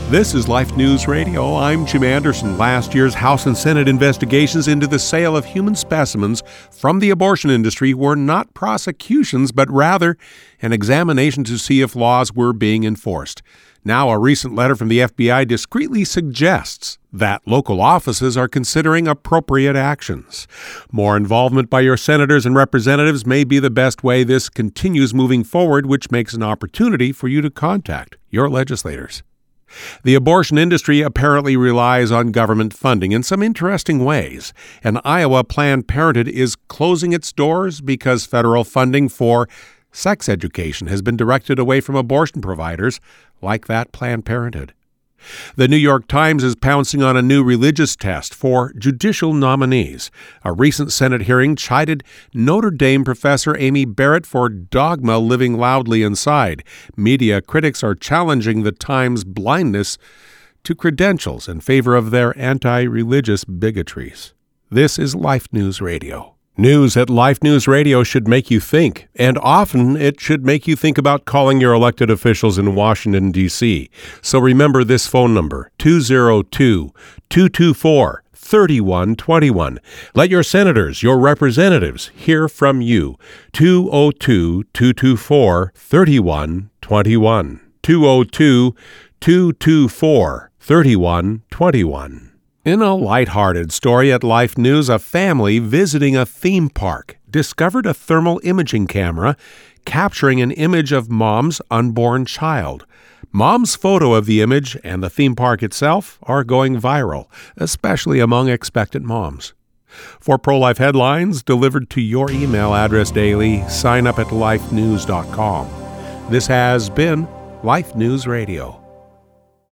This is Life News Radio. I'm Jim Anderson. Last year's House and Senate investigations into the sale of human specimens from the abortion industry were not prosecutions, but rather an examination to see if laws were being enforced. Now, a recent letter from the FBI discreetly suggests that local offices are considering appropriate actions. More involvement by your senators and representatives may be the best way this continues moving forward, which makes an opportunity for you to contact your legislators. The abortion industry apparently relies on government funding in some interesting ways. In Iowa, Planned Parenthood is closing its doors because federal funding for sex education has been directed away from abortion providers like that Planned Parenthood. The New York Times is pouncing on a new religious test for judicial nominees. A recent Senate hearing chided Notre Dame professor Amy Barrett for dogma living loudly inside. Media critics are challenging the Times' blindness to credentials in favor of their anti-religious bigotries. This is Life News Radio. News at Life News Radio should make you think, and often it should make you think about calling your elected officials in Washington, D.C. So remember this phone number, 202-224-3121. Let your senators, your representatives, hear from you. 202-224-3121. 202-224-3121. In a lighthearted story at Life News, a family visiting a theme park discovered a thermal imaging camera capturing an image of mom's unborn child. Mom's photo of the image and the theme park itself are going viral, especially among expectant moms. For pro-life headlines delivered to your email address daily, sign up at lifenews.com. This has been Life News Radio.